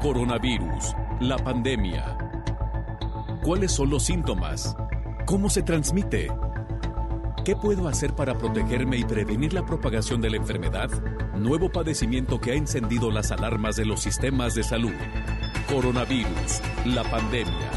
Coronavirus, la pandemia. ¿Cuáles son los síntomas? ¿Cómo se transmite? ¿Qué puedo hacer para protegerme y prevenir la propagación de la enfermedad? Nuevo padecimiento que ha encendido las alarmas de los sistemas de salud. Coronavirus, la pandemia.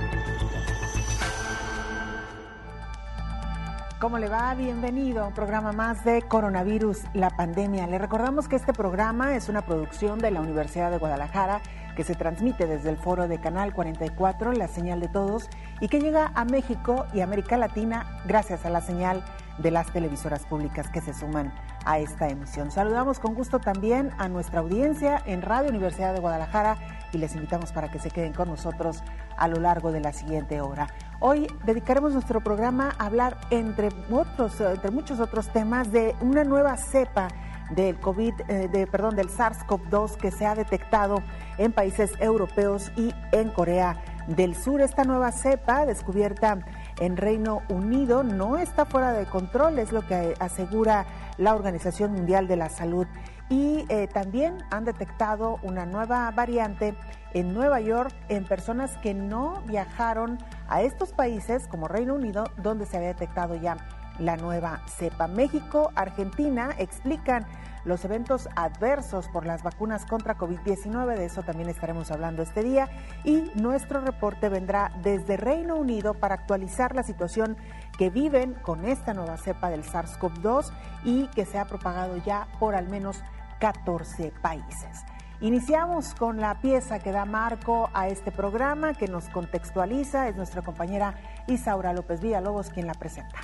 ¿Cómo le va? Bienvenido a un programa más de Coronavirus, la pandemia. Le recordamos que este programa es una producción de la Universidad de Guadalajara que se transmite desde el foro de Canal 44, la señal de todos, y que llega a México y América Latina gracias a la señal de las televisoras públicas que se suman a esta emisión. Saludamos con gusto también a nuestra audiencia en Radio Universidad de Guadalajara y les invitamos para que se queden con nosotros a lo largo de la siguiente hora. Hoy dedicaremos nuestro programa a hablar, entre muchos otros temas, de una nueva cepa del del SARS-CoV-2 que se ha detectado en países europeos y en Corea del Sur. Esta nueva cepa, descubierta en Reino Unido, no está fuera de control, es lo que asegura la Organización Mundial de la Salud. Y también han detectado una nueva variante en Nueva York en personas que no viajaron a estos países como Reino Unido, donde se había detectado ya la nueva cepa. México, Argentina explican los eventos adversos por las vacunas contra COVID-19, de eso también estaremos hablando este día, y nuestro reporte vendrá desde Reino Unido para actualizar la situación que viven con esta nueva cepa del SARS-CoV-2 y que se ha propagado ya por al menos 14 países. Iniciamos con la pieza que da marco a este programa, que nos contextualiza, es nuestra compañera Isaura López Villalobos quien la presenta.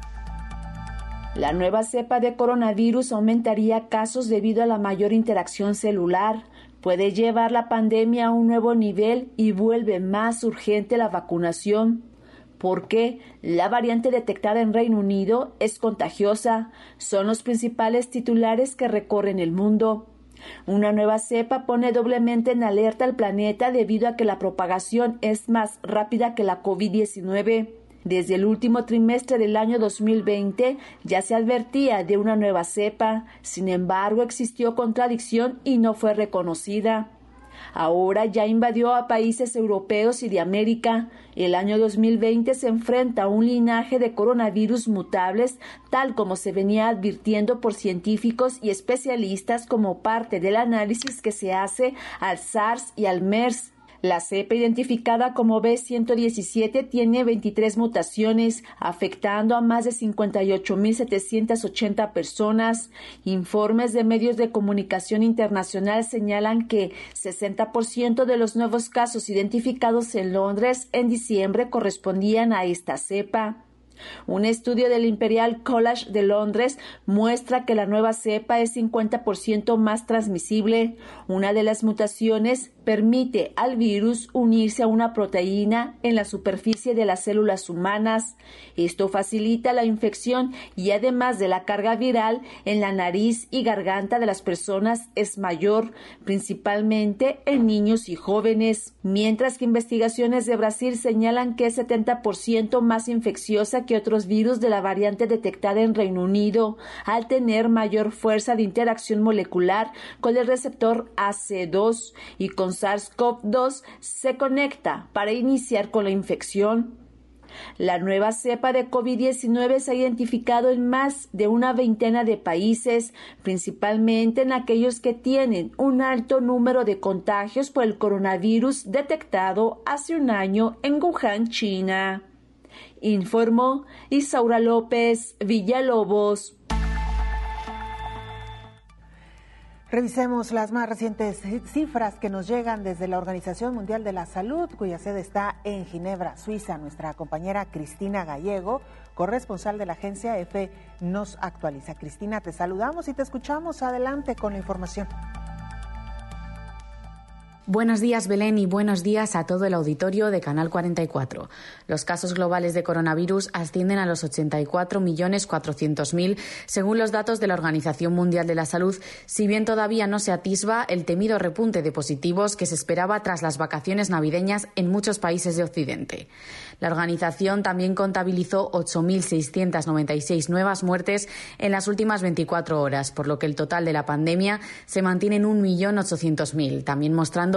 La nueva cepa de coronavirus aumentaría casos debido a la mayor interacción celular. Puede llevar la pandemia a un nuevo nivel y vuelve más urgente la vacunación. Porque la variante detectada en Reino Unido es contagiosa, son los principales titulares que recorren el mundo. Una nueva cepa pone doblemente en alerta al planeta debido a que la propagación es más rápida que la COVID-19. Desde el último trimestre del año 2020 ya se advertía de una nueva cepa, sin embargo existió contradicción y no fue reconocida. Ahora ya invadió a países europeos y de América. El año 2020 se enfrenta a un linaje de coronavirus mutables, tal como se venía advirtiendo por científicos y especialistas como parte del análisis que se hace al SARS y al MERS. La cepa identificada como B117 tiene 23 mutaciones, afectando a más de 58.780 personas. Informes de medios de comunicación internacional señalan que 60% de los nuevos casos identificados en Londres en diciembre correspondían a esta cepa. Un estudio del Imperial College de Londres muestra que la nueva cepa es 50% más transmisible. Una de las mutaciones permite al virus unirse a una proteína en la superficie de las células humanas. Esto facilita la infección y además de la carga viral en la nariz y garganta de las personas es mayor, principalmente en niños y jóvenes. Mientras que investigaciones de Brasil señalan que es 70% más infecciosa que otros virus de la variante detectada en Reino Unido, al tener mayor fuerza de interacción molecular con el receptor AC2 y con SARS-CoV-2 se conecta para iniciar con la infección. La nueva cepa de COVID-19 se ha identificado en más de una veintena de países, principalmente en aquellos que tienen un alto número de contagios por el coronavirus detectado hace un año en Wuhan, China. Informó Isaura López Villalobos. Revisemos las más recientes cifras que nos llegan desde la Organización Mundial de la Salud, cuya sede está en Ginebra, Suiza. Nuestra compañera Cristina Gallego, corresponsal de la agencia EFE, nos actualiza. Cristina, te saludamos y te escuchamos. Adelante con la información. Buenos días, Belén, y buenos días a todo el auditorio de Canal 44. Los casos globales de coronavirus ascienden a los 84.400.000, según los datos de la Organización Mundial de la Salud, si bien todavía no se atisba el temido repunte de positivos que se esperaba tras las vacaciones navideñas en muchos países de Occidente. La organización también contabilizó 8.696 nuevas muertes en las últimas 24 horas, por lo que el total de la pandemia se mantiene en 1.800.000, también mostrando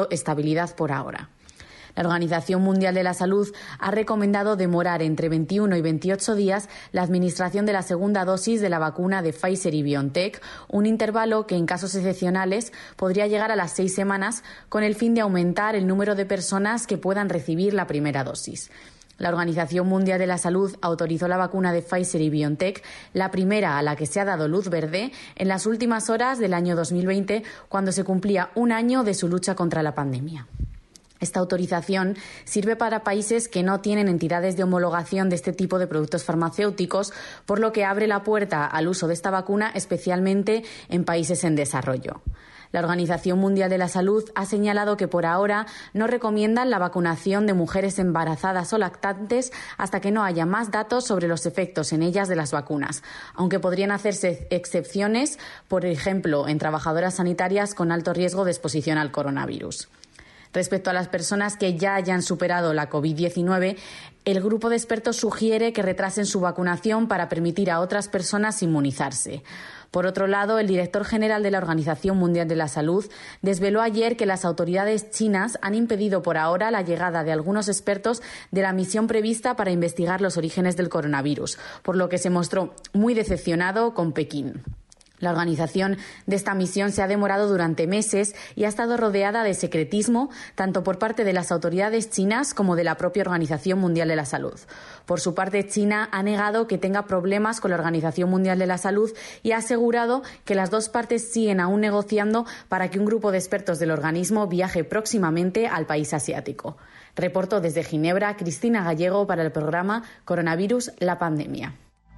mostrando estabilidad por ahora. La Organización Mundial de la Salud ha recomendado demorar entre 21 y 28 días la administración de la segunda dosis de la vacuna de Pfizer y BioNTech, un intervalo que en casos excepcionales podría llegar a las 6 semanas, con el fin de aumentar el número de personas que puedan recibir la primera dosis. La Organización Mundial de la Salud autorizó la vacuna de Pfizer y BioNTech, la primera a la que se ha dado luz verde, en las últimas horas del año 2020, cuando se cumplía un año de su lucha contra la pandemia. Esta autorización sirve para países que no tienen entidades de homologación de este tipo de productos farmacéuticos, por lo que abre la puerta al uso de esta vacuna, especialmente en países en desarrollo. La Organización Mundial de la Salud ha señalado que por ahora no recomiendan la vacunación de mujeres embarazadas o lactantes hasta que no haya más datos sobre los efectos en ellas de las vacunas, aunque podrían hacerse excepciones, por ejemplo, en trabajadoras sanitarias con alto riesgo de exposición al coronavirus. Respecto a las personas que ya hayan superado la COVID-19, el grupo de expertos sugiere que retrasen su vacunación para permitir a otras personas inmunizarse. Por otro lado, el director general de la Organización Mundial de la Salud desveló ayer que las autoridades chinas han impedido por ahora la llegada de algunos expertos de la misión prevista para investigar los orígenes del coronavirus, por lo que se mostró muy decepcionado con Pekín. La organización de esta misión se ha demorado durante meses y ha estado rodeada de secretismo, tanto por parte de las autoridades chinas como de la propia Organización Mundial de la Salud. Por su parte, China ha negado que tenga problemas con la Organización Mundial de la Salud y ha asegurado que las dos partes siguen aún negociando para que un grupo de expertos del organismo viaje próximamente al país asiático. Reportó desde Ginebra Cristina Gallego para el programa Coronavirus, la pandemia.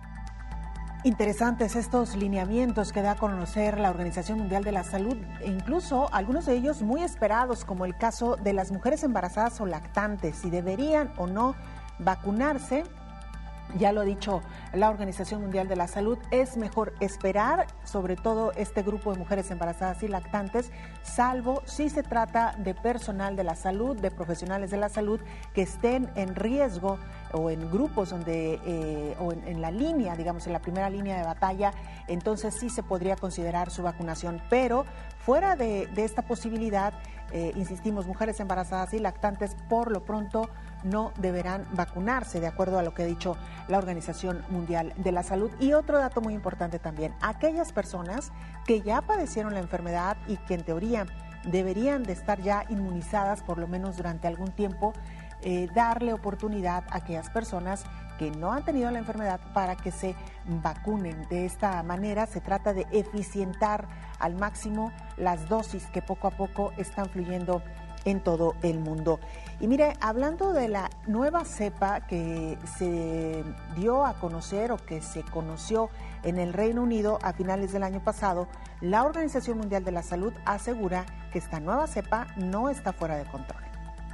Interesantes estos lineamientos que da a conocer la Organización Mundial de la Salud, e incluso algunos de ellos muy esperados, como el caso de las mujeres embarazadas o lactantes, si deberían o no vacunarse. Ya lo ha dicho la Organización Mundial de la Salud, es mejor esperar, sobre todo este grupo de mujeres embarazadas y lactantes, salvo si se trata de personal de la salud, de profesionales de la salud que estén en riesgo o en grupos donde o en la línea, digamos, en la primera línea de batalla, entonces sí se podría considerar su vacunación. Pero fuera de esta posibilidad, insistimos, mujeres embarazadas y lactantes por lo pronto no deberán vacunarse, de acuerdo a lo que ha dicho la Organización Mundial de la Salud. Y otro dato muy importante también, aquellas personas que ya padecieron la enfermedad y que en teoría deberían de estar ya inmunizadas por lo menos durante algún tiempo, darle oportunidad a aquellas personas que no han tenido la enfermedad para que se vacunen. De esta manera se trata de eficientar al máximo las dosis que poco a poco están fluyendo en todo el mundo. Y mire, hablando de la nueva cepa que se dio a conocer o que se conoció en el Reino Unido a finales del año pasado, la Organización Mundial de la Salud asegura que esta nueva cepa no está fuera de control.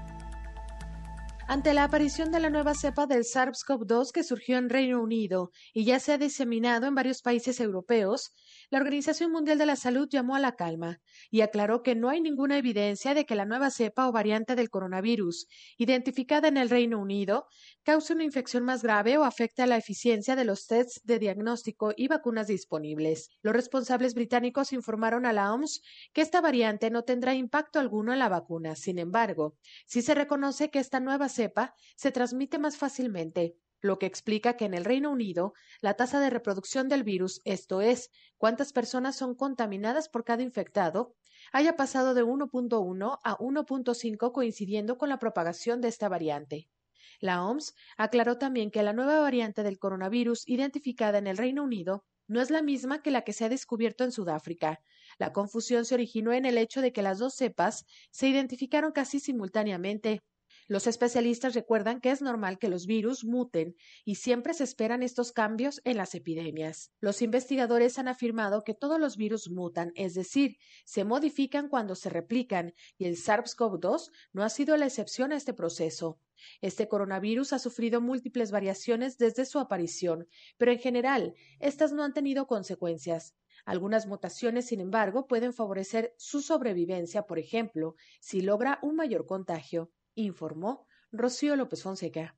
Ante la aparición de la nueva cepa del SARS-CoV-2 que surgió en Reino Unido y ya se ha diseminado en varios países europeos, la Organización Mundial de la Salud llamó a la calma y aclaró que no hay ninguna evidencia de que la nueva cepa o variante del coronavirus, identificada en el Reino Unido, cause una infección más grave o afecte a la eficiencia de los tests de diagnóstico y vacunas disponibles. Los responsables británicos informaron a la OMS que esta variante no tendrá impacto alguno en la vacuna. Sin embargo, sí se reconoce que esta nueva cepa se transmite más fácilmente, lo que explica que en el Reino Unido la tasa de reproducción del virus, esto es, cuántas personas son contaminadas por cada infectado, haya pasado de 1.1 a 1.5 coincidiendo con la propagación de esta variante. La OMS aclaró también que la nueva variante del coronavirus identificada en el Reino Unido no es la misma que la que se ha descubierto en Sudáfrica. La confusión se originó en el hecho de que las dos cepas se identificaron casi simultáneamente. Los especialistas recuerdan que es normal que los virus muten y siempre se esperan estos cambios en las epidemias. Los investigadores han afirmado que todos los virus mutan, es decir, se modifican cuando se replican, y el SARS-CoV-2 no ha sido la excepción a este proceso. Este coronavirus ha sufrido múltiples variaciones desde su aparición, pero en general, estas no han tenido consecuencias. Algunas mutaciones, sin embargo, pueden favorecer su sobrevivencia, por ejemplo, si logra un mayor contagio, informó Rocío López Fonseca.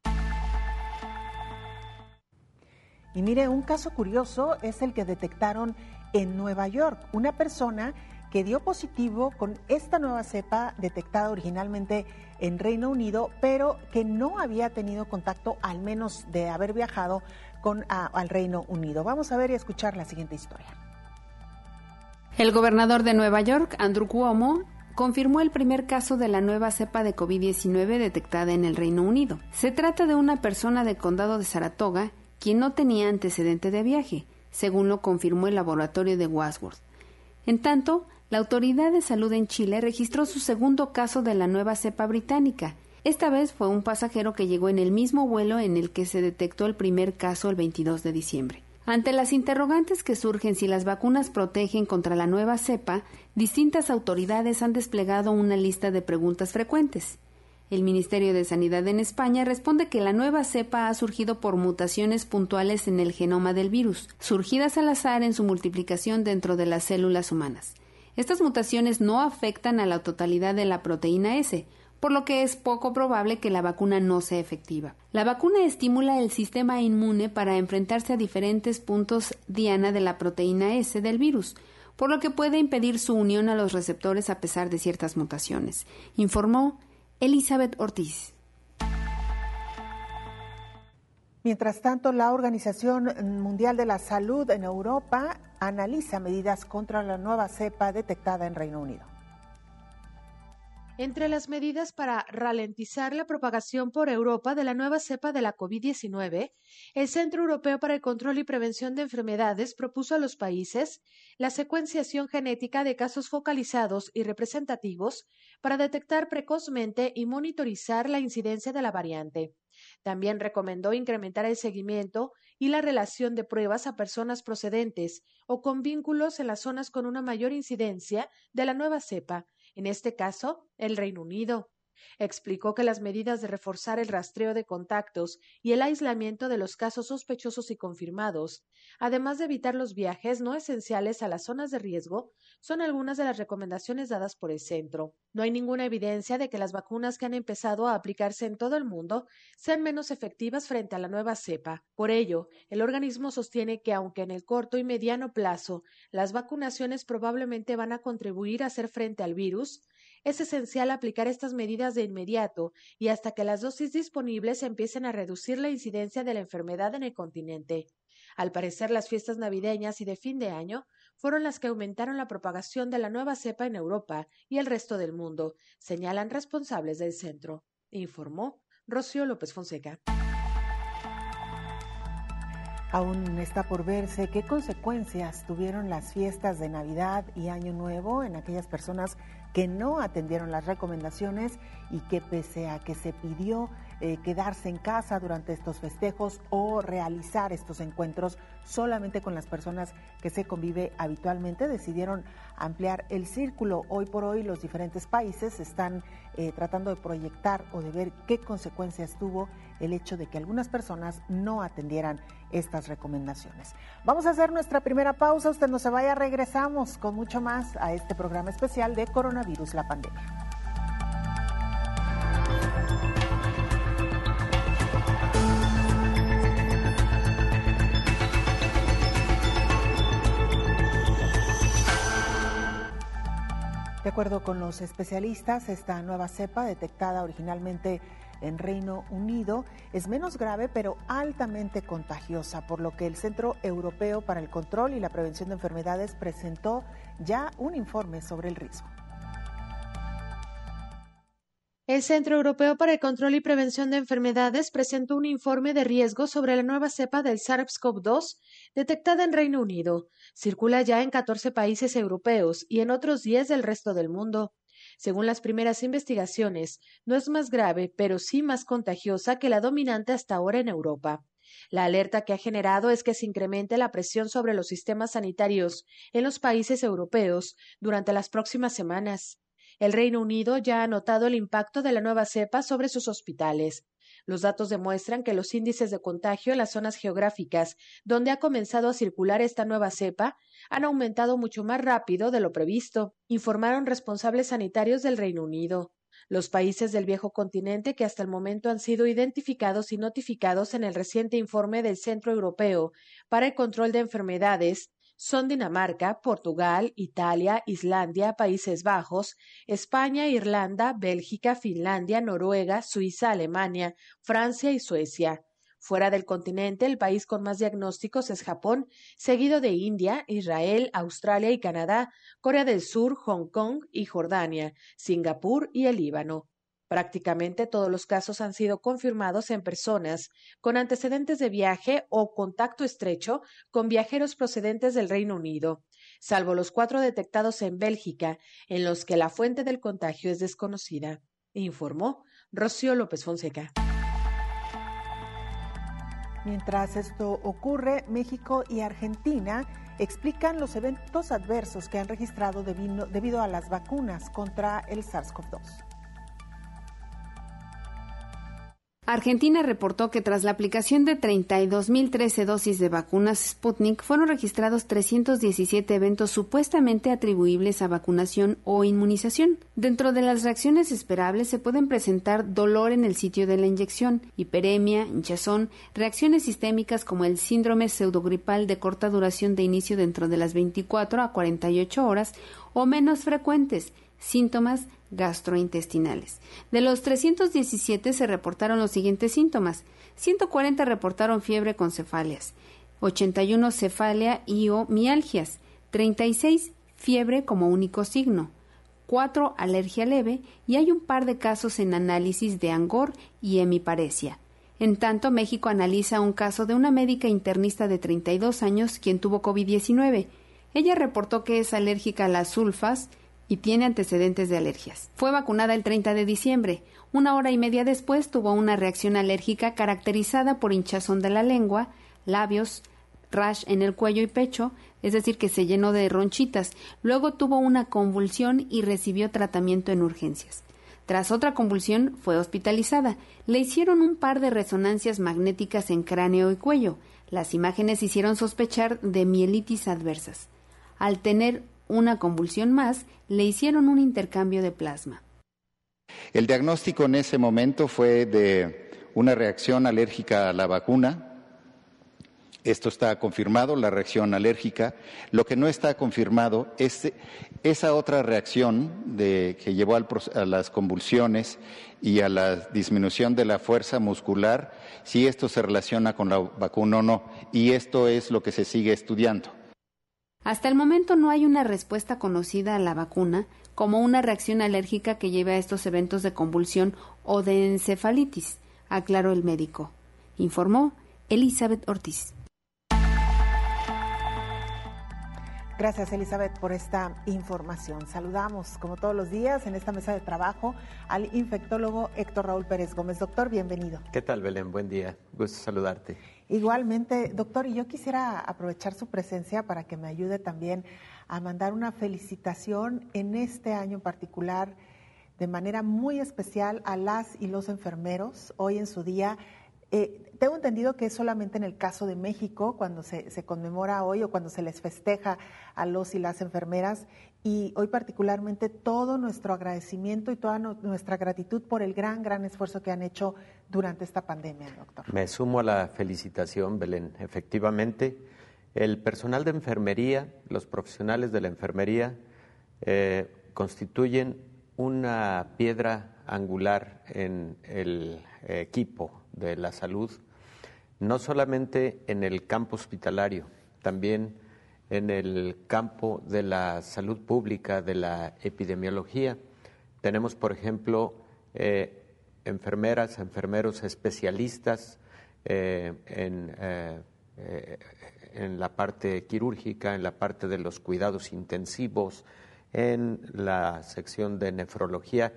Y mire, un caso curioso es el que detectaron en Nueva York. Una persona que dio positivo con esta nueva cepa detectada originalmente en Reino Unido, pero que no había tenido contacto, al menos de haber viajado al Reino Unido. Vamos a ver y escuchar la siguiente historia. El gobernador de Nueva York, Andrew Cuomo, confirmó el primer caso de la nueva cepa de COVID-19 detectada en el Reino Unido. Se trata de una persona del condado de Saratoga, quien no tenía antecedente de viaje, según lo confirmó el laboratorio de Wadsworth. En tanto, la Autoridad de Salud en Chile registró su segundo caso de la nueva cepa británica. Esta vez fue un pasajero que llegó en el mismo vuelo en el que se detectó el primer caso el 22 de diciembre. Ante las interrogantes que surgen si las vacunas protegen contra la nueva cepa, distintas autoridades han desplegado una lista de preguntas frecuentes. El Ministerio de Sanidad en España responde que la nueva cepa ha surgido por mutaciones puntuales en el genoma del virus, surgidas al azar en su multiplicación dentro de las células humanas. Estas mutaciones no afectan a la totalidad de la proteína S, por lo que es poco probable que la vacuna no sea efectiva. La vacuna estimula el sistema inmune para enfrentarse a diferentes puntos diana de la proteína S del virus, por lo que puede impedir su unión a los receptores a pesar de ciertas mutaciones, informó Elizabeth Ortiz. Mientras tanto, la Organización Mundial de la Salud en Europa analiza medidas contra la nueva cepa detectada en Reino Unido. Entre las medidas para ralentizar la propagación por Europa de la nueva cepa de la COVID-19, el Centro Europeo para el Control y Prevención de Enfermedades propuso a los países la secuenciación genética de casos focalizados y representativos para detectar precozmente y monitorizar la incidencia de la variante. También recomendó incrementar el seguimiento y la relación de pruebas a personas procedentes o con vínculos en las zonas con una mayor incidencia de la nueva cepa, en este caso, el Reino Unido. Explicó que las medidas de reforzar el rastreo de contactos y el aislamiento de los casos sospechosos y confirmados, además de evitar los viajes no esenciales a las zonas de riesgo, son algunas de las recomendaciones dadas por el centro. No hay ninguna evidencia de que las vacunas que han empezado a aplicarse en todo el mundo sean menos efectivas frente a la nueva cepa. Por ello, el organismo sostiene que aunque en el corto y mediano plazo las vacunaciones probablemente van a contribuir a hacer frente al virus, es esencial aplicar estas medidas de inmediato y hasta que las dosis disponibles empiecen a reducir la incidencia de la enfermedad en el continente. Al parecer, las fiestas navideñas y de fin de año fueron las que aumentaron la propagación de la nueva cepa en Europa y el resto del mundo, señalan responsables del centro, informó Rocío López Fonseca. Aún está por verse qué consecuencias tuvieron las fiestas de Navidad y Año Nuevo en aquellas personas que no atendieron las recomendaciones y que pese a que se pidió quedarse en casa durante estos festejos o realizar estos encuentros solamente con las personas que se convive habitualmente, decidieron ampliar el círculo. Hoy por hoy los diferentes países están tratando de proyectar o de ver qué consecuencias tuvo el hecho de que algunas personas no atendieran estas recomendaciones. Vamos a hacer nuestra primera pausa, usted no se vaya, regresamos con mucho más a este programa especial de Coronavirus, la pandemia. De acuerdo con los especialistas, esta nueva cepa, detectada originalmente en Reino Unido, es menos grave pero altamente contagiosa, por lo que el Centro Europeo para el Control y la Prevención de Enfermedades presentó ya un informe sobre el riesgo. El Centro Europeo para el Control y Prevención de Enfermedades presentó un informe de riesgo sobre la nueva cepa del SARS-CoV-2 detectada en Reino Unido. Circula ya en 14 países europeos y en otros 10 del resto del mundo. Según las primeras investigaciones, no es más grave, pero sí más contagiosa que la dominante hasta ahora en Europa. La alerta que ha generado es que se incremente la presión sobre los sistemas sanitarios en los países europeos durante las próximas semanas. El Reino Unido ya ha notado el impacto de la nueva cepa sobre sus hospitales. Los datos demuestran que los índices de contagio en las zonas geográficas donde ha comenzado a circular esta nueva cepa han aumentado mucho más rápido de lo previsto, informaron responsables sanitarios del Reino Unido. Los países del viejo continente que hasta el momento han sido identificados y notificados en el reciente informe del Centro Europeo para el Control de Enfermedades son Dinamarca, Portugal, Italia, Islandia, Países Bajos, España, Irlanda, Bélgica, Finlandia, Noruega, Suiza, Alemania, Francia y Suecia. Fuera del continente, el país con más diagnósticos es Japón, seguido de India, Israel, Australia y Canadá, Corea del Sur, Hong Kong y Jordania, Singapur y el Líbano. Prácticamente todos los casos han sido confirmados en personas con antecedentes de viaje o contacto estrecho con viajeros procedentes del Reino Unido, salvo los 4 detectados en Bélgica, en los que la fuente del contagio es desconocida, informó Rocío López Fonseca. Mientras esto ocurre, México y Argentina explican los eventos adversos que han registrado debido a las vacunas contra el SARS-CoV-2. Argentina reportó que tras la aplicación de 32.013 dosis de vacunas Sputnik fueron registrados 317 eventos supuestamente atribuibles a vacunación o inmunización. Dentro de las reacciones esperables se pueden presentar dolor en el sitio de la inyección, hiperemia, hinchazón, reacciones sistémicas como el síndrome pseudogripal de corta duración de inicio dentro de las 24 a 48 horas o menos frecuentes, síntomas gastrointestinales. De los 317 se reportaron los siguientes síntomas: 140 reportaron fiebre con cefalias, 81 cefalia y o mialgias, 36 fiebre como único signo, 4 alergia leve y hay un par de casos en análisis de angor y hemiparesia. En tanto, México analiza un caso de una médica internista de 32 años quien tuvo COVID-19. Ella reportó que es alérgica a las sulfas y tiene antecedentes de alergias. Fue vacunada el 30 de diciembre. 1 hora y media después tuvo una reacción alérgica caracterizada por hinchazón de la lengua, labios, rash en el cuello y pecho, es decir, que se llenó de ronchitas. Luego tuvo una convulsión y recibió tratamiento en urgencias. Tras otra convulsión, fue hospitalizada. Le hicieron un par de resonancias magnéticas en cráneo y cuello. Las imágenes hicieron sospechar de mielitis adversas. Al tener una convulsión más, le hicieron un intercambio de plasma. El diagnóstico en ese momento fue de una reacción alérgica a la vacuna. Esto está confirmado, la reacción alérgica. Lo que no está confirmado es esa otra reacción que llevó a las convulsiones y a la disminución de la fuerza muscular, si esto se relaciona con la vacuna o no. Y esto es lo que se sigue estudiando. Hasta el momento no hay una respuesta conocida a la vacuna como una reacción alérgica que lleve a estos eventos de convulsión o de encefalitis, aclaró el médico. Informó Elizabeth Ortiz. Gracias, Elizabeth, por esta información. Saludamos, como todos los días, en esta mesa de trabajo al infectólogo Héctor Raúl Pérez Gómez. Doctor, bienvenido. ¿Qué tal, Belén? Buen día. Gusto saludarte. Igualmente, doctor, y yo quisiera aprovechar su presencia para que me ayude también a mandar una felicitación en este año en particular, de manera muy especial a las y los enfermeros, hoy en su día. Tengo entendido que es solamente en el caso de México cuando se conmemora hoy o cuando se les festeja a los y las enfermeras, y hoy particularmente todo nuestro agradecimiento y toda nuestra gratitud por el gran esfuerzo que han hecho durante esta pandemia, doctor. Me sumo a la felicitación, Belén. Efectivamente, el personal de enfermería, los profesionales de la enfermería constituyen una piedra angular en el equipo de la salud, no solamente en el campo hospitalario, también en el campo de la salud pública, de la epidemiología. Tenemos, por ejemplo, enfermeras, enfermeros especialistas en la parte quirúrgica, en la parte de los cuidados intensivos, en la sección de nefrología.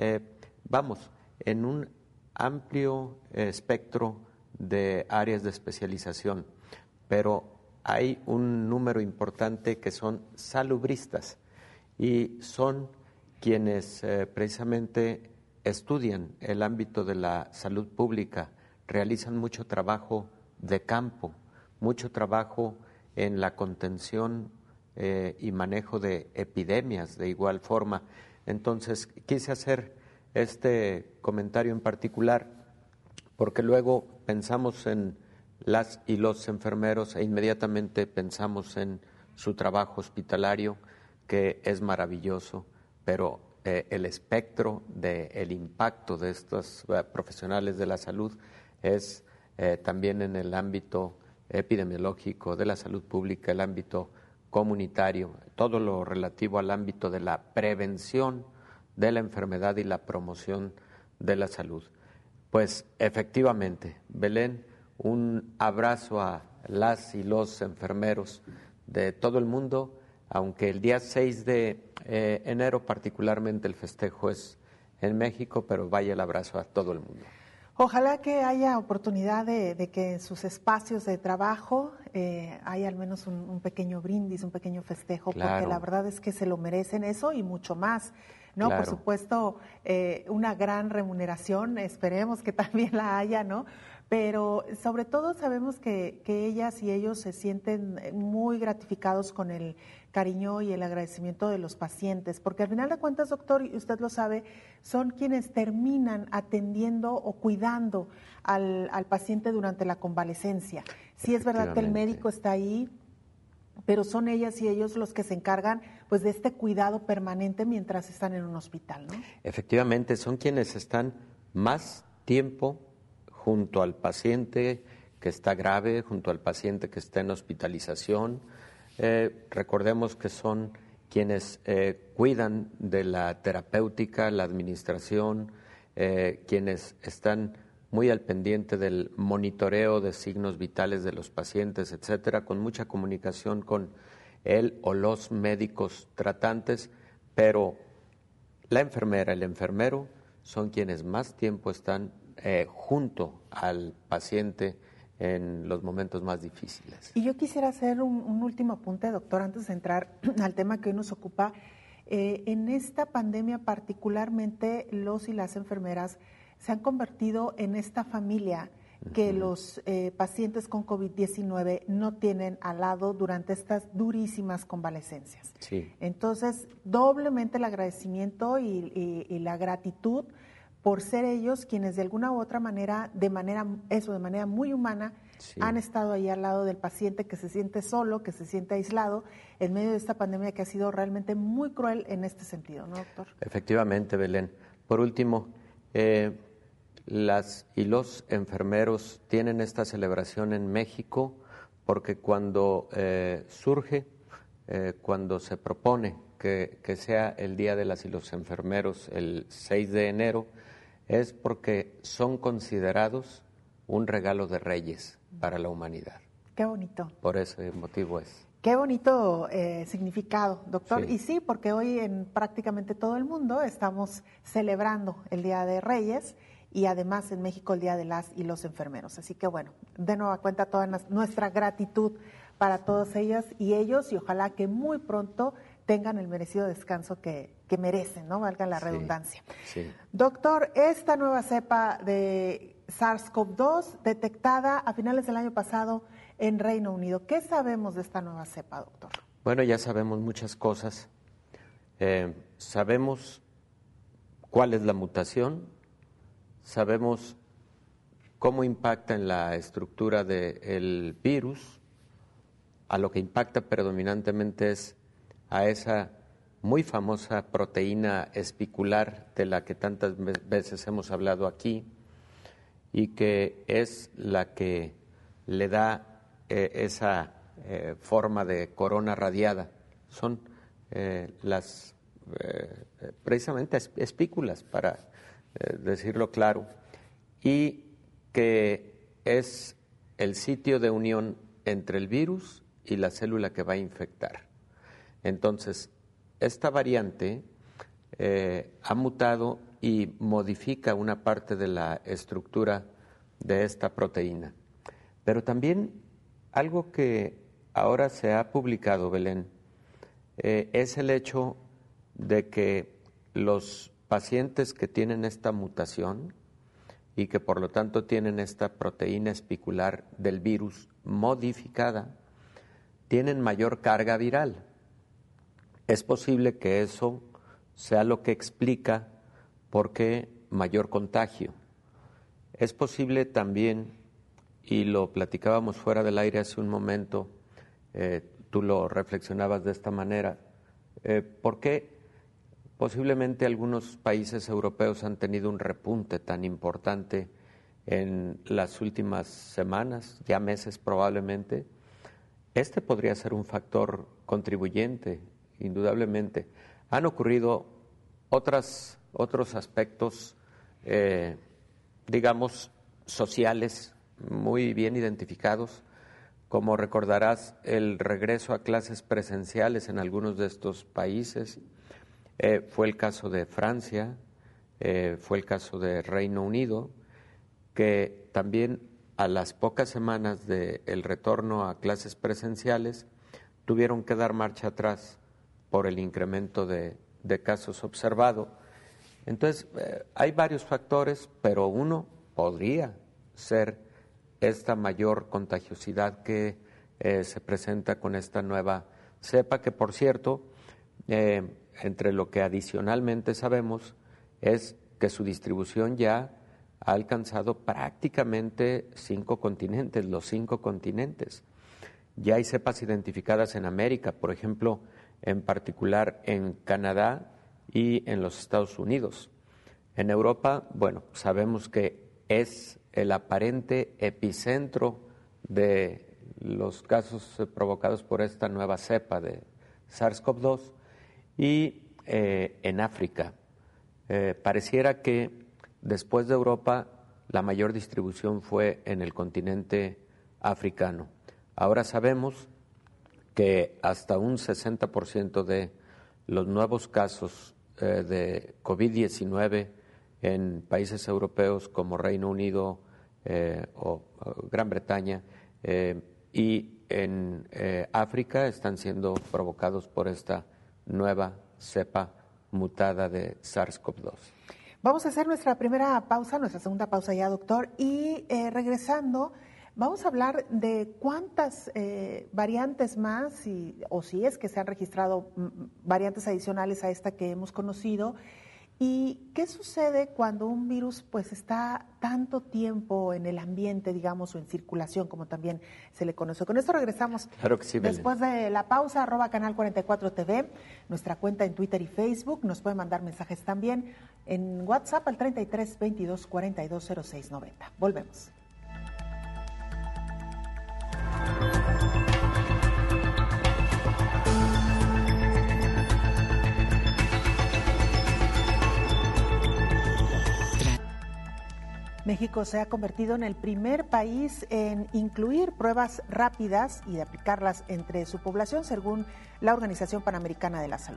En un amplio espectro de áreas de especialización, pero hay un número importante que son salubristas y son quienes precisamente estudian el ámbito de la salud pública, realizan mucho trabajo de campo, mucho trabajo en la contención y manejo de epidemias de igual forma. Entonces, quise hacer este comentario en particular porque luego pensamos en las y los enfermeros e inmediatamente pensamos en su trabajo hospitalario, que es maravilloso, pero el espectro del impacto de estos profesionales de la salud es también en el ámbito epidemiológico, de la salud pública, el ámbito comunitario, todo lo relativo al ámbito de la prevención de la enfermedad y la promoción de la salud. Pues efectivamente, Belén, un abrazo a las y los enfermeros de todo el mundo, aunque el día 6 de enero particularmente el festejo es en México, pero vaya el abrazo a todo el mundo. Ojalá que haya oportunidad de que en sus espacios de trabajo haya al menos un pequeño brindis, un pequeño festejo, claro, porque la verdad es que se lo merecen eso y mucho más, ¿no? Claro. Por supuesto, una gran remuneración, esperemos que también la haya, ¿no? Pero sobre todo sabemos que ellas y ellos se sienten muy gratificados con el cariño y el agradecimiento de los pacientes, porque al final de cuentas, doctor, y usted lo sabe, son quienes terminan atendiendo o cuidando al paciente durante la convalecencia. Sí es verdad que el médico está ahí, pero son ellas y ellos los que se encargan pues de este cuidado permanente mientras están en un hospital, ¿no? Efectivamente, son quienes están más tiempo junto al paciente que está grave, junto al paciente que está en hospitalización. Recordemos que son quienes cuidan de la terapéutica, la administración, quienes están muy al pendiente del monitoreo de signos vitales de los pacientes, etcétera, con mucha comunicación con él o los médicos tratantes, pero la enfermera, el enfermero son quienes más tiempo están junto al paciente en los momentos más difíciles. Y yo quisiera hacer un último apunte, doctor, antes de entrar al tema que hoy nos ocupa. En esta pandemia particularmente los y las enfermeras se han convertido en esta familia que los pacientes con COVID-19 no tienen al lado durante estas durísimas convalecencias. Sí. Entonces, doblemente el agradecimiento y la gratitud por ser ellos quienes de alguna u otra manera, de manera muy humana, sí, han estado ahí al lado del paciente que se siente solo, que se siente aislado, en medio de esta pandemia que ha sido realmente muy cruel en este sentido, ¿no, doctor? Efectivamente, Belén. Por último, las y los enfermeros tienen esta celebración en México porque cuando surge, cuando se propone que sea el Día de las y los enfermeros el 6 de enero, es porque son considerados un regalo de reyes para la humanidad. Qué bonito. Por ese motivo es. Qué bonito significado, doctor. Sí. Y sí, porque hoy en prácticamente todo el mundo estamos celebrando el Día de Reyes y además en México el Día de las y los enfermeros. Así que bueno, de nueva cuenta toda nuestra gratitud para todas ellas y ellos y ojalá que muy pronto tengan el merecido descanso que merecen, ¿no? Valga la redundancia. Sí. Doctor, esta nueva cepa de SARS-CoV-2 detectada a finales del año pasado en Reino Unido. ¿Qué sabemos de esta nueva cepa, doctor? Bueno, ya sabemos muchas cosas. Sabemos cuál es la mutación, sabemos cómo impacta en la estructura del virus. A lo que impacta predominantemente es a esa muy famosa proteína espicular de la que tantas veces hemos hablado aquí y que es la que le da esa forma de corona radiada. Son las precisamente espículas, para decirlo claro, y que es el sitio de unión entre el virus y la célula que va a infectar. Entonces, esta variante ha mutado y modifica una parte de la estructura de esta proteína. Pero también algo que ahora se ha publicado, Belén, es el hecho de que los pacientes que tienen esta mutación y que por lo tanto tienen esta proteína espicular del virus modificada, tienen mayor carga viral. Es posible que eso sea lo que explica por qué mayor contagio. Es posible también, y lo platicábamos fuera del aire hace un momento, tú lo reflexionabas de esta manera. ¿Por qué posiblemente algunos países europeos han tenido un repunte tan importante en las últimas semanas, ya meses probablemente? Este podría ser un factor contribuyente, indudablemente. Han ocurrido otros aspectos, digamos, sociales muy bien identificados, como recordarás el regreso a clases presenciales en algunos de estos países. Fue el caso de Francia, fue el caso de Reino Unido, que también a las pocas semanas del retorno a clases presenciales tuvieron que dar marcha atrás por el incremento de casos observado. Entonces, hay varios factores, pero uno podría ser esta mayor contagiosidad que se presenta con esta nueva cepa, que por cierto, entre lo que adicionalmente sabemos es que su distribución ya ha alcanzado prácticamente 5 continentes, los 5 continentes. Ya hay cepas identificadas en América, por ejemplo, en particular en Canadá y en los Estados Unidos. En Europa, bueno, sabemos que es el aparente epicentro de los casos provocados por esta nueva cepa de SARS-CoV-2 y en África. Pareciera que después de Europa la mayor distribución fue en el continente africano. Ahora sabemos que hasta un 60% de los nuevos casos de COVID-19 en países europeos como Reino Unido o Gran Bretaña y en África están siendo provocados por esta nueva cepa mutada de SARS-CoV-2. Vamos a hacer nuestra primera pausa, nuestra segunda pausa ya, doctor, y regresando vamos a hablar de cuántas variantes más, o si es que se han registrado variantes adicionales a esta que hemos conocido, y qué sucede cuando un virus pues está tanto tiempo en el ambiente, digamos, o en circulación, como también se le conoce. Con esto regresamos. Claro que sí, Belén. Después de la pausa, @Canal 44 TV, nuestra cuenta en Twitter y Facebook. Nos pueden mandar mensajes también en WhatsApp al 33 22 42 06 90. Volvemos. México se ha convertido en el primer país en incluir pruebas rápidas y de aplicarlas entre su población, según la Organización Panamericana de la Salud.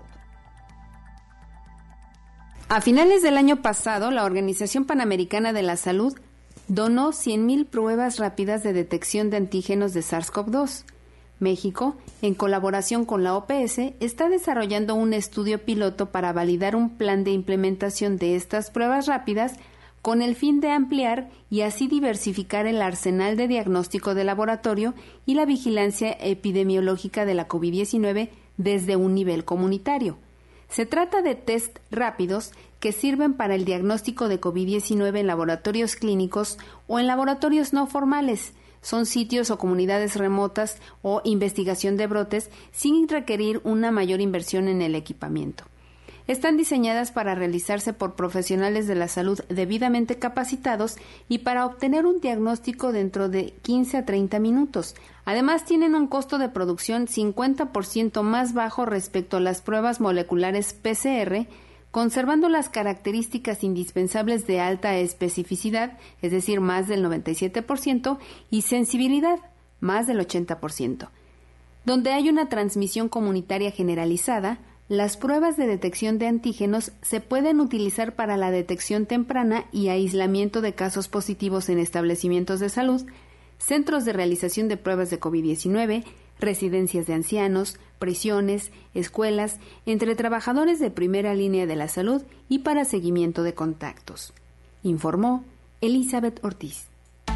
A finales del año pasado, la Organización Panamericana de la Salud donó 100,000 pruebas rápidas de detección de antígenos de SARS-CoV-2. México, en colaboración con la OPS, está desarrollando un estudio piloto para validar un plan de implementación de estas pruebas rápidas con el fin de ampliar y así diversificar el arsenal de diagnóstico de laboratorio y la vigilancia epidemiológica de la COVID-19 desde un nivel comunitario. Se trata de test rápidos que sirven para el diagnóstico de COVID-19 en laboratorios clínicos o en laboratorios no formales. Son sitios o comunidades remotas o investigación de brotes sin requerir una mayor inversión en el equipamiento. Están diseñadas para realizarse por profesionales de la salud debidamente capacitados y para obtener un diagnóstico dentro de 15 a 30 minutos. Además, tienen un costo de producción 50% más bajo respecto a las pruebas moleculares PCR, conservando las características indispensables de alta especificidad, es decir, más del 97%, y sensibilidad, más del 80%. Donde hay una transmisión comunitaria generalizada, las pruebas de detección de antígenos se pueden utilizar para la detección temprana y aislamiento de casos positivos en establecimientos de salud, centros de realización de pruebas de COVID-19, residencias de ancianos, prisiones, escuelas, entre trabajadores de primera línea de la salud y para seguimiento de contactos, informó Elizabeth Ortiz.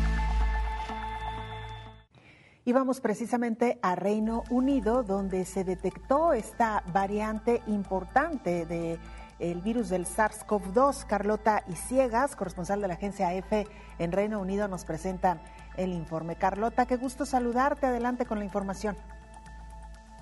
Y vamos precisamente a Reino Unido, donde se detectó esta variante importante del virus del SARS-CoV-2. Carlota Isiegas, corresponsal de la agencia AF en Reino Unido, nos presenta el informe. Carlota, qué gusto saludarte. Adelante con la información.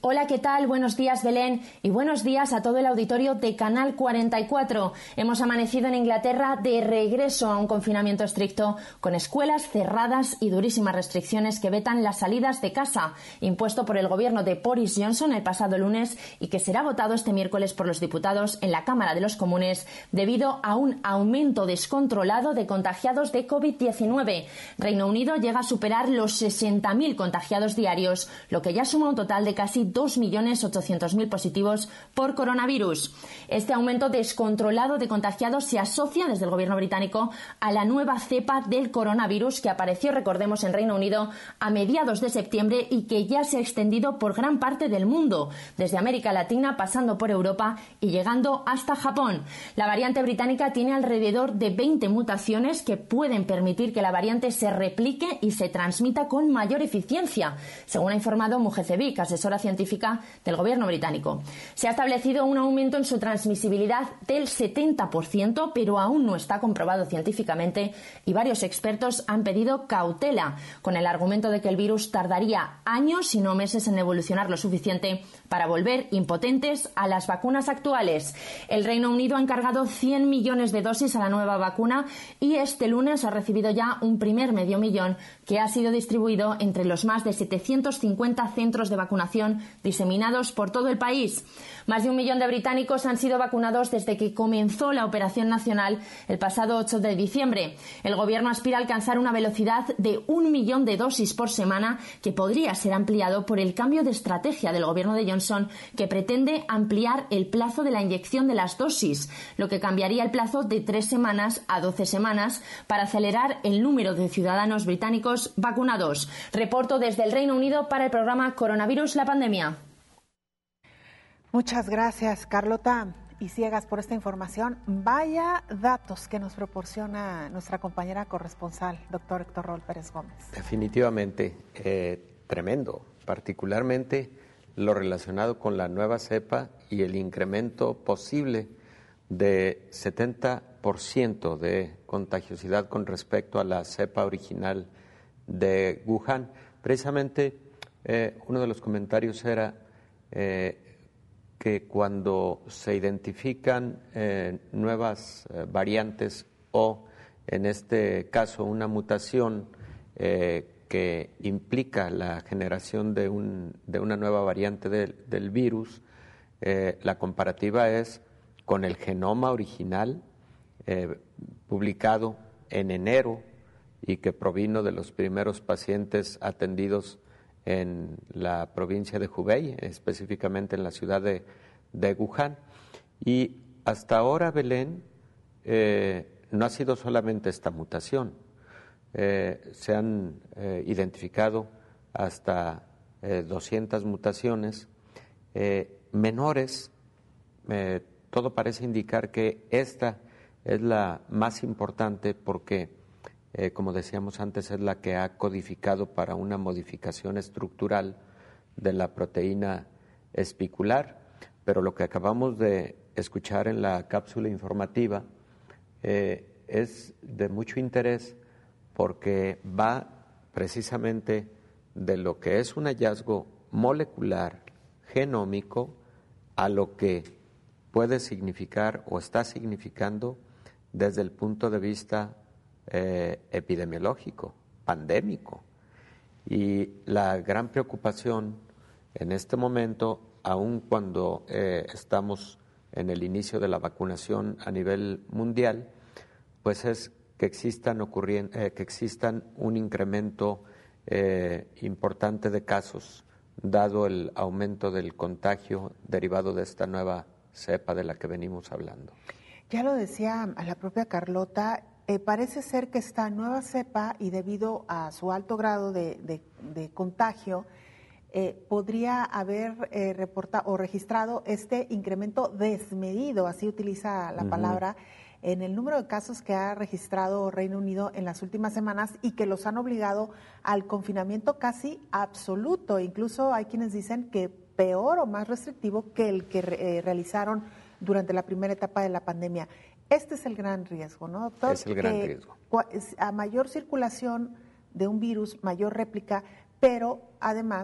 Hola, ¿qué tal? Buenos días, Belén, y buenos días a todo el auditorio de Canal 44. Hemos amanecido en Inglaterra de regreso a un confinamiento estricto, con escuelas cerradas y durísimas restricciones que vetan las salidas de casa, impuesto por el gobierno de Boris Johnson el pasado lunes y que será votado este miércoles por los diputados en la Cámara de los Comunes debido a un aumento descontrolado de contagiados de COVID-19. Reino Unido llega a superar los 60.000 contagiados diarios, lo que ya suma un total de casi 2.800.000 positivos por coronavirus. Este aumento descontrolado de contagiados se asocia desde el gobierno británico a la nueva cepa del coronavirus que apareció, recordemos, en Reino Unido a mediados de septiembre y que ya se ha extendido por gran parte del mundo, desde América Latina pasando por Europa y llegando hasta Japón. La variante británica tiene alrededor de 20 mutaciones que pueden permitir que la variante se replique y se transmita con mayor eficiencia, según ha informado Mujecevic, asesora científica del gobierno británico. Se ha establecido un aumento en su transmisibilidad del 70%, pero aún no está comprobado científicamente y varios expertos han pedido cautela, con el argumento de que el virus tardaría años y no meses en evolucionar lo suficiente para volver impotentes a las vacunas actuales. El Reino Unido ha encargado 100 millones de dosis a la nueva vacuna y este lunes ha recibido ya un primer medio millón que ha sido distribuido entre los más de 750 centros de vacunación diseminados por todo el país. Más de 1 millón de británicos han sido vacunados desde que comenzó la operación nacional el pasado 8 de diciembre. El gobierno aspira a alcanzar una velocidad de 1 millón de dosis por semana, que podría ser ampliado por el cambio de estrategia del gobierno de Johnson, que pretende ampliar el plazo de la inyección de las dosis, lo que cambiaría el plazo de 3 semanas a 12 semanas para acelerar el número de ciudadanos británicos vacunados. Reporto desde el Reino Unido para el programa Coronavirus, la pandemia. Muchas gracias, Carlota y Ciegas, por esta información. Vaya datos que nos proporciona nuestra compañera corresponsal, doctor Héctor Rol Pérez Gómez. Definitivamente, tremendo, particularmente lo relacionado con la nueva cepa y el incremento posible de 70% de contagiosidad con respecto a la cepa original de Wuhan. Precisamente, uno de los comentarios era que cuando se identifican nuevas variantes o, en este caso, una mutación que implica la generación de una nueva variante del virus, la comparativa es con el genoma original publicado en enero y que provino de los primeros pacientes atendidos en la provincia de Hubei, específicamente en la ciudad de Wuhan. Y hasta ahora, Belén, no ha sido solamente esta mutación. Se han identificado hasta 200 mutaciones menores. Todo parece indicar que esta es la más importante porque, como decíamos antes, es la que ha codificado para una modificación estructural de la proteína espicular. Pero lo que acabamos de escuchar en la cápsula informativa es de mucho interés porque va precisamente de lo que es un hallazgo molecular, genómico, a lo que puede significar o está significando desde el punto de vista epidemiológico, pandémico. Y la gran preocupación en este momento, aun cuando estamos en el inicio de la vacunación a nivel mundial, pues es que existan un incremento importante de casos, dado el aumento del contagio derivado de esta nueva cepa de la que venimos hablando. Ya lo decía a la propia Carlota, parece ser que esta nueva cepa, y debido a su alto grado de contagio, podría haber reportado o registrado este incremento desmedido, así utiliza la palabra, en el número de casos que ha registrado Reino Unido en las últimas semanas y que los han obligado al confinamiento casi absoluto. Incluso hay quienes dicen que peor o más restrictivo que el que realizaron durante la primera etapa de la pandemia. Este es el gran riesgo, ¿no, doctor? Es el gran riesgo. A mayor circulación de un virus, mayor réplica, pero además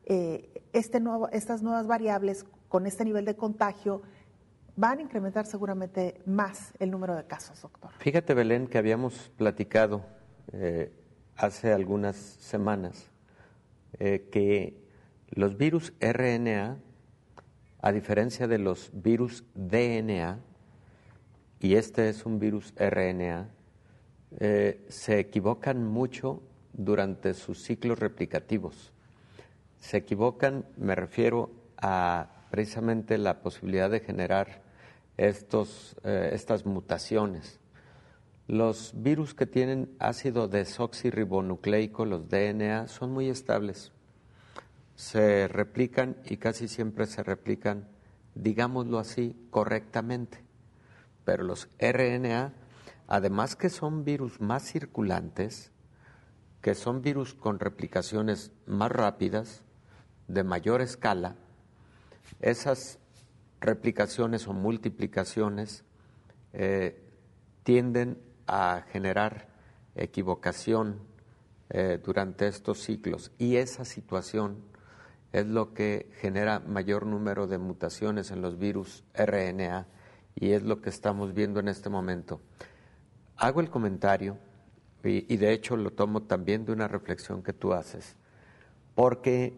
estas nuevas variables con este nivel de contagio van a incrementar seguramente más el número de casos, doctor. Fíjate, Belén, que habíamos platicado hace algunas semanas que los virus RNA, a diferencia de los virus DNA, y este es un virus RNA, se equivocan mucho durante sus ciclos replicativos. Se equivocan, me refiero a precisamente la posibilidad de generar estas mutaciones. Los virus que tienen ácido desoxirribonucleico, los DNA, son muy estables. Se replican y casi siempre se replican, digámoslo así, correctamente. Pero los RNA, además que son virus más circulantes, que son virus con replicaciones más rápidas, de mayor escala, esas replicaciones o multiplicaciones tienden a generar equivocación durante estos ciclos, y esa situación es lo que genera mayor número de mutaciones en los virus RNA, y es lo que estamos viendo en este momento. Hago el comentario, y de hecho lo tomo también de una reflexión que tú haces, porque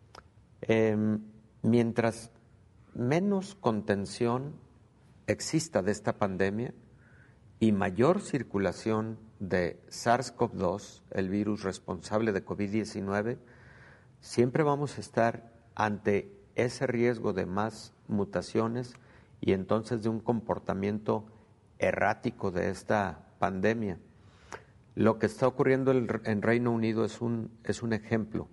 mientras menos contención exista de esta pandemia y mayor circulación de SARS-CoV-2, el virus responsable de COVID-19, siempre vamos a estar ante ese riesgo de más mutaciones y entonces de un comportamiento errático de esta pandemia. Lo que está ocurriendo en Reino Unido es un ejemplo.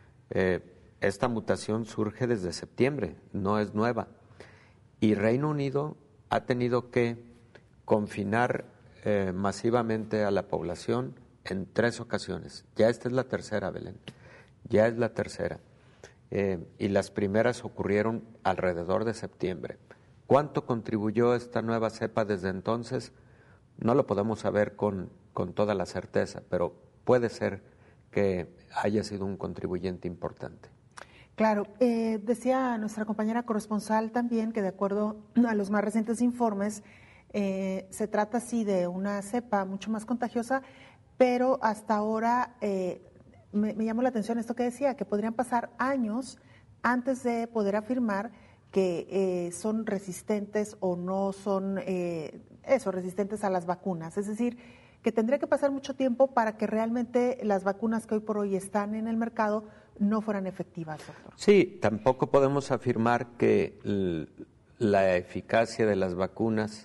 Esta mutación surge desde septiembre, no es nueva. Y Reino Unido ha tenido que confinar masivamente a la población en 3 ocasiones. Ya esta es la tercera, Belén. Ya es la tercera. Y las primeras ocurrieron alrededor de septiembre. ¿Cuánto contribuyó esta nueva cepa desde entonces? No lo podemos saber con toda la certeza, pero puede ser que haya sido un contribuyente importante. Claro, decía nuestra compañera corresponsal también que de acuerdo a los más recientes informes, se trata sí de una cepa mucho más contagiosa, pero hasta ahora me llamó la atención esto que decía, que podrían pasar años antes de poder afirmar que son resistentes o no son resistentes a las vacunas. Es decir, que tendría que pasar mucho tiempo para que realmente las vacunas que hoy por hoy están en el mercado no fueran efectivas, doctor. Sí, tampoco podemos afirmar que la eficacia de las vacunas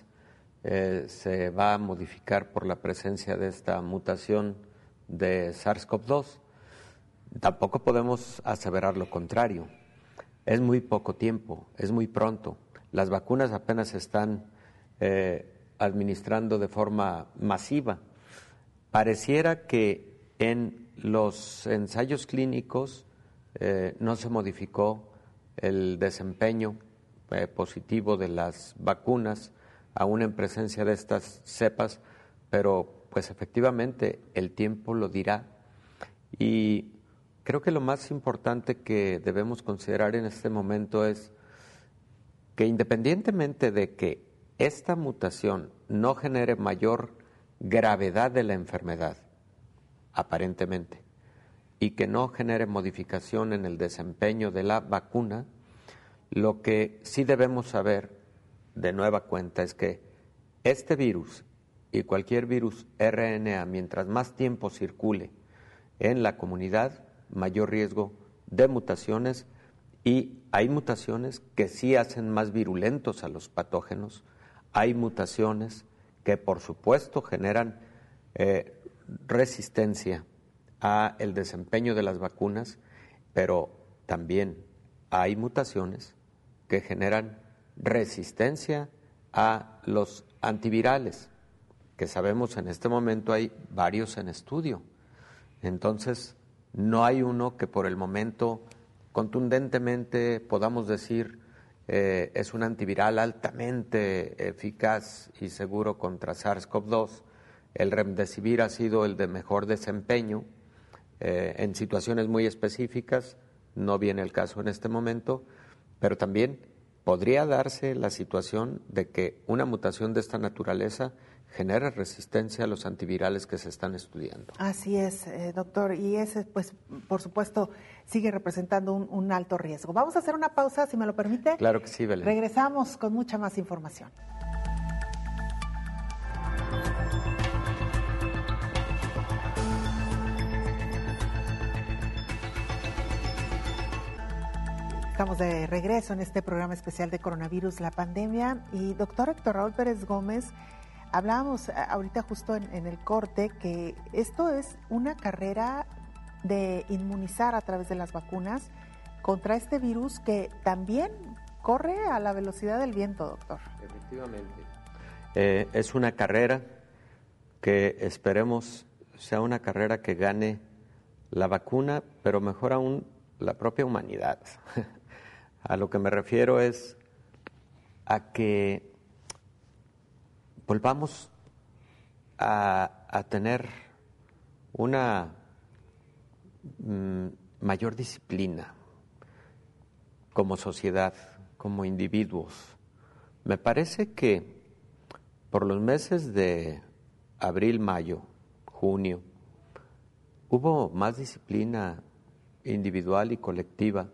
se va a modificar por la presencia de esta mutación de SARS-CoV-2. Tampoco podemos aseverar lo contrario. Es muy poco tiempo, es muy pronto. Las vacunas apenas se están administrando de forma masiva. Pareciera que en los ensayos clínicos no se modificó el desempeño positivo de las vacunas, aún en presencia de estas cepas, pero pues efectivamente el tiempo lo dirá. Y creo que lo más importante que debemos considerar en este momento es que independientemente de que esta mutación no genere mayor gravedad de la enfermedad, aparentemente, y que no genere modificación en el desempeño de la vacuna, lo que sí debemos saber de nueva cuenta es que este virus y cualquier virus RNA, mientras más tiempo circule en la comunidad, mayor riesgo de mutaciones, y hay mutaciones que sí hacen más virulentos a los patógenos, hay mutaciones que por supuesto generan resistencia a el desempeño de las vacunas, pero también hay mutaciones que generan resistencia a los antivirales, que sabemos en este momento hay varios en estudio. Entonces, no hay uno que por el momento contundentemente podamos decir es un antiviral altamente eficaz y seguro contra SARS-CoV-2. El Remdesivir ha sido el de mejor desempeño en situaciones muy específicas, no viene el caso en este momento, pero también podría darse la situación de que una mutación de esta naturaleza genere resistencia a los antivirales que se están estudiando. Así es, doctor, y ese, pues, por supuesto, sigue representando un alto riesgo. Vamos a hacer una pausa, si me lo permite. Claro que sí, Belén. Regresamos con mucha más información. Estamos de regreso en este programa especial de coronavirus, la pandemia. Y doctor Héctor Raúl Pérez Gómez, hablábamos ahorita justo en el corte que esto es una carrera de inmunizar a través de las vacunas contra este virus que también corre a la velocidad del viento, doctor. Efectivamente. Es una carrera que esperemos sea una carrera que gane la vacuna, pero mejor aún la propia humanidad. A lo que me refiero es a que volvamos a tener una mayor disciplina como sociedad, como individuos. Me parece que por los meses de abril, mayo, junio, hubo más disciplina individual y colectiva.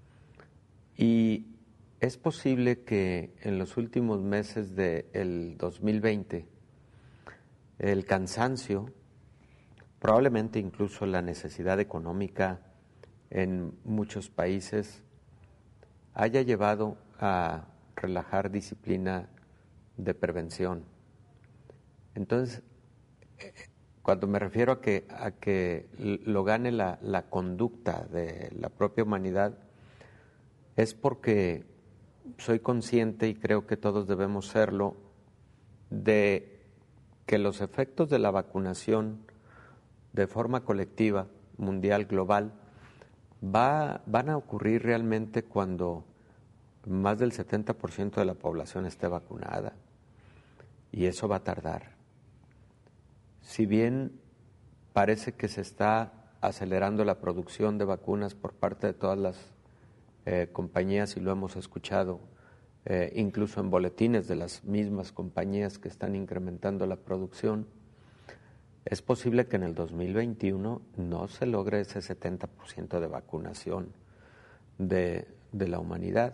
Y es posible que en los últimos meses del 2020 el cansancio, probablemente incluso la necesidad económica en muchos países haya llevado a relajar disciplina de prevención. Entonces, cuando me refiero a que lo gane la conducta de la propia humanidad, es porque soy consciente, y creo que todos debemos serlo, de que los efectos de la vacunación de forma colectiva, mundial, global, van a ocurrir realmente cuando más del 70% de la población esté vacunada. Y eso va a tardar. Si bien parece que se está acelerando la producción de vacunas por parte de todas las compañías, y lo hemos escuchado incluso en boletines de las mismas compañías que están incrementando la producción, es posible que en el 2021 no se logre ese 70% de vacunación de la humanidad.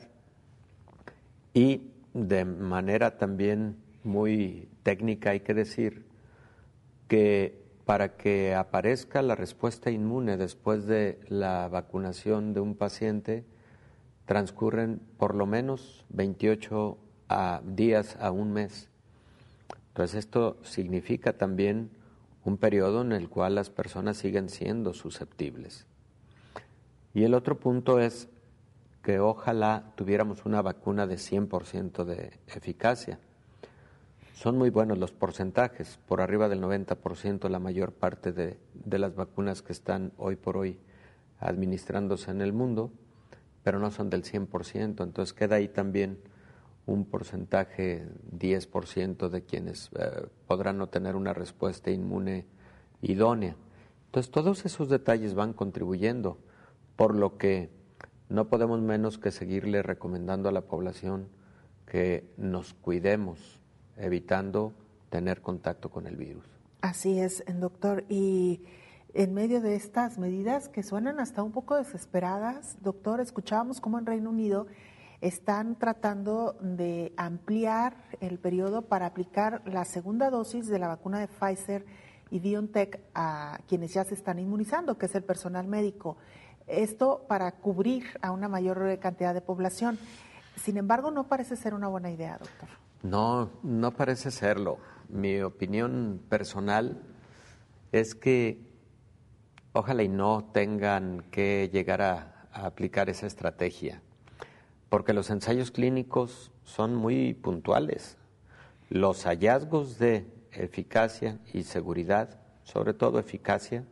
Y de manera también muy técnica hay que decir que para que aparezca la respuesta inmune después de la vacunación de un paciente, transcurren por lo menos 28 días a un mes. Entonces esto significa también un periodo en el cual las personas siguen siendo susceptibles. Y el otro punto es que ojalá tuviéramos una vacuna de 100% de eficacia. Son muy buenos los porcentajes, por arriba del 90% la mayor parte de las vacunas que están hoy por hoy administrándose en el mundo, pero no son del 100%, entonces queda ahí también un porcentaje, 10% de quienes podrán no tener una respuesta inmune idónea. Entonces todos esos detalles van contribuyendo, por lo que no podemos menos que seguirle recomendando a la población que nos cuidemos, evitando tener contacto con el virus. Así es, doctor. Y en medio de estas medidas que suenan hasta un poco desesperadas, doctor, escuchábamos cómo en Reino Unido están tratando de ampliar el periodo para aplicar la segunda dosis de la vacuna de Pfizer y BioNTech a quienes ya se están inmunizando, que es el personal médico. Esto para cubrir a una mayor cantidad de población. Sin embargo, no parece ser una buena idea, doctor. No parece serlo. Mi opinión personal es que ojalá y no tengan que llegar a aplicar esa estrategia, porque los ensayos clínicos son muy puntuales. Los hallazgos de eficacia y seguridad, sobre todo eficacia,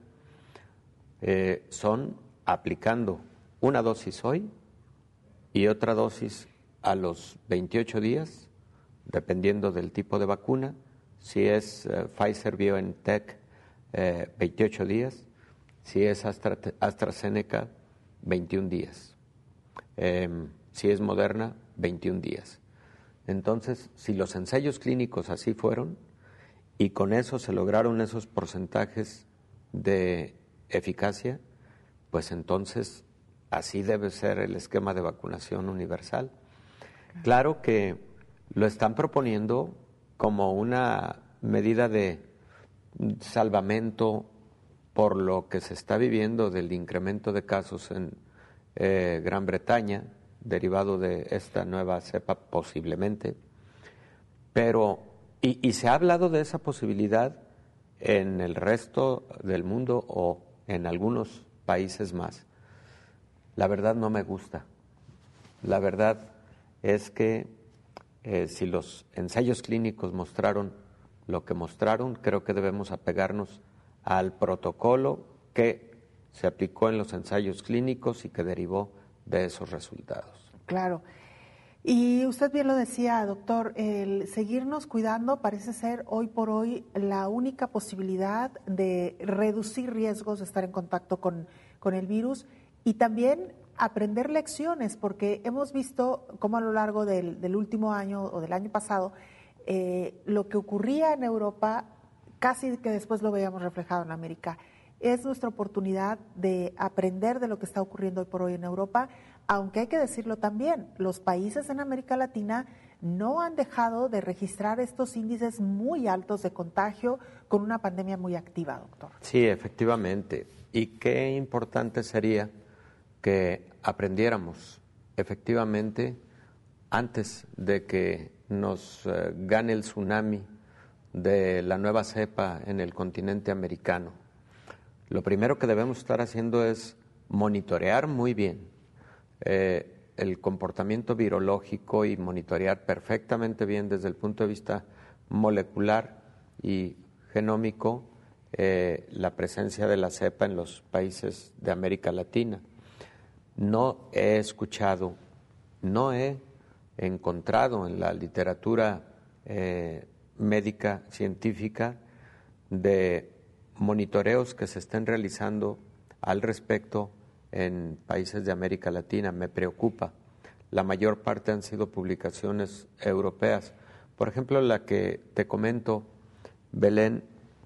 son aplicando una dosis hoy y otra dosis a los 28 días, dependiendo del tipo de vacuna. Si es Pfizer BioNTech, 28 días. Si es AstraZeneca, 21 días. Si es Moderna, 21 días. Entonces, si los ensayos clínicos así fueron, y con eso se lograron esos porcentajes de eficacia, pues entonces así debe ser el esquema de vacunación universal. Claro que lo están proponiendo como una medida de salvamento por lo que se está viviendo del incremento de casos en Gran Bretaña, derivado de esta nueva cepa posiblemente, pero y se ha hablado de esa posibilidad en el resto del mundo o en algunos países más. La verdad no me gusta. La verdad es que si los ensayos clínicos mostraron lo que mostraron, creo que debemos apegarnos al protocolo que se aplicó en los ensayos clínicos y que derivó de esos resultados. Claro. Y usted bien lo decía, doctor, el seguirnos cuidando parece ser hoy por hoy la única posibilidad de reducir riesgos de estar en contacto con el virus y también aprender lecciones, porque hemos visto cómo a lo largo del último año o del año pasado, lo que ocurría en Europa, casi que después lo veíamos reflejado en América. Es nuestra oportunidad de aprender de lo que está ocurriendo hoy por hoy en Europa, aunque hay que decirlo también, los países en América Latina no han dejado de registrar estos índices muy altos de contagio con una pandemia muy activa, doctor. Sí, efectivamente. Y qué importante sería que aprendiéramos efectivamente antes de que nos gane el tsunami de la nueva cepa en el continente americano. Lo primero que debemos estar haciendo es monitorear muy bien el comportamiento virológico y monitorear perfectamente bien desde el punto de vista molecular y genómico la presencia de la cepa en los países de América Latina. No he escuchado, no he encontrado en la literatura médica científica de monitoreos que se estén realizando al respecto en países de América Latina. Me preocupa. La mayor parte han sido publicaciones europeas. Por ejemplo, la que te comento, Belén,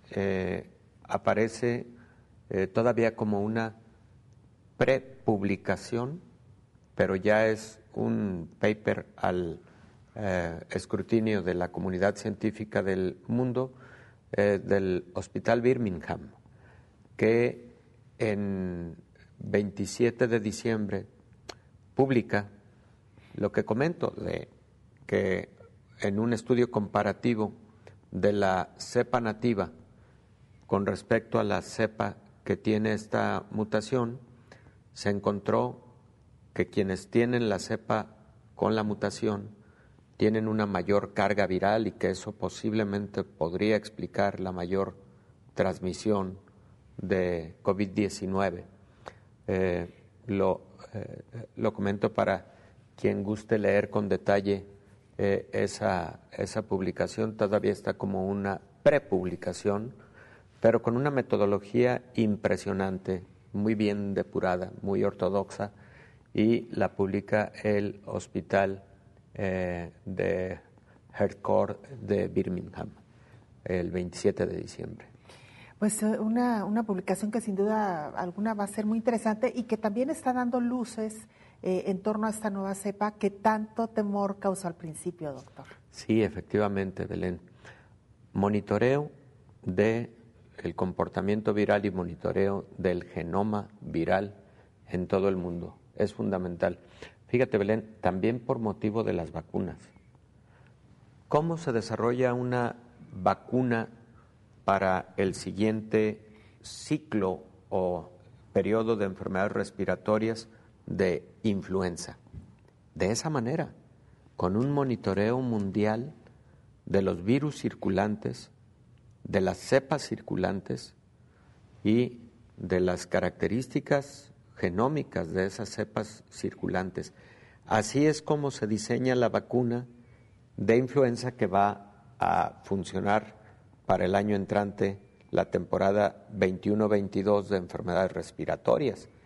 aparece todavía como una prepublicación, pero ya es un paper al escrutinio de la comunidad científica del mundo, del Hospital Birmingham, que en 27 de diciembre publica lo que comento, de que en un estudio comparativo de la cepa nativa con respecto a la cepa que tiene esta mutación, se encontró que quienes tienen la cepa con la mutación tienen una mayor carga viral y que eso posiblemente podría explicar la mayor transmisión de COVID-19. Lo comento para quien guste leer con detalle esa publicación. Todavía está como una prepublicación, pero con una metodología impresionante, muy bien depurada, muy ortodoxa, y la publica el Hospital de Harcourt de Birmingham el 27 de diciembre. Pues una publicación que sin duda alguna va a ser muy interesante y que también está dando luces en torno a esta nueva cepa que tanto temor causó al principio, doctor. Sí, efectivamente, Belén. Monitoreo del comportamiento viral y monitoreo del genoma viral en todo el mundo es fundamental. Fíjate, Belén, también por motivo de las vacunas. ¿Cómo se desarrolla una vacuna para el siguiente ciclo o periodo de enfermedades respiratorias de influenza? De esa manera, con un monitoreo mundial de los virus circulantes, de las cepas circulantes y de las características genómicas de esas cepas circulantes. Así es como se diseña la vacuna de influenza que va a funcionar para el año entrante, la temporada 21-22 de enfermedades respiratorias,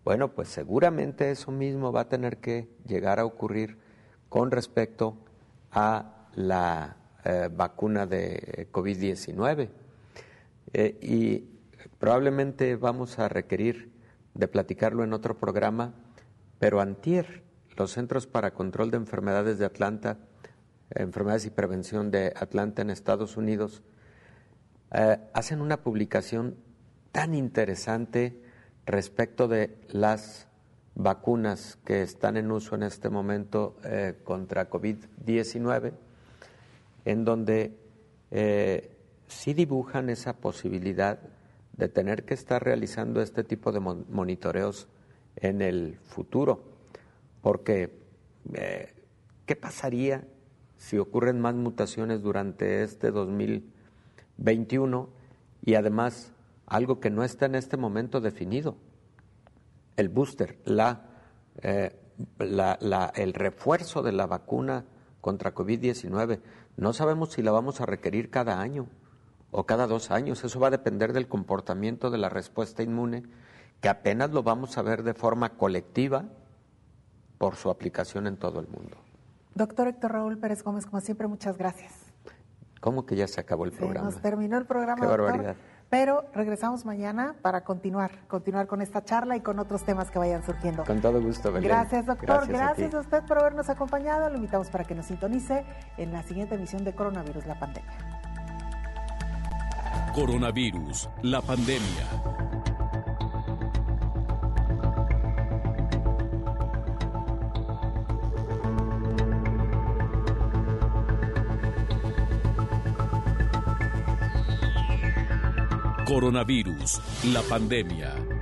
Bueno, pues seguramente eso mismo va a tener que llegar a ocurrir con respecto a la vacuna de COVID-19. Y probablemente vamos a requerir de platicarlo en otro programa, pero antier, los Centros para Control de Enfermedades de Atlanta, Enfermedades y Prevención de Atlanta en Estados Unidos, hacen una publicación tan interesante respecto de las vacunas que están en uso en este momento contra COVID-19, en donde sí dibujan esa posibilidad de tener que estar realizando este tipo de monitoreos en el futuro, porque ¿qué pasaría si ocurren más mutaciones durante este 2021 y además algo que no está en este momento definido? El booster, el refuerzo de la vacuna contra COVID-19. No sabemos si la vamos a requerir cada año o cada 2 años. Eso va a depender del comportamiento de la respuesta inmune, que apenas lo vamos a ver de forma colectiva por su aplicación en todo el mundo. Doctor Héctor Raúl Pérez Gómez, como siempre, muchas gracias. ¿Cómo que ya se acabó el programa? Nos terminó el programa, Qué doctor, barbaridad. pero regresamos mañana para continuar con esta charla y con otros temas que vayan surgiendo. Con todo gusto, Belén. Gracias, doctor. Gracias a usted por habernos acompañado. Lo invitamos para que nos sintonice en la siguiente emisión de Coronavirus, la pandemia. Coronavirus, la pandemia. Coronavirus, la pandemia.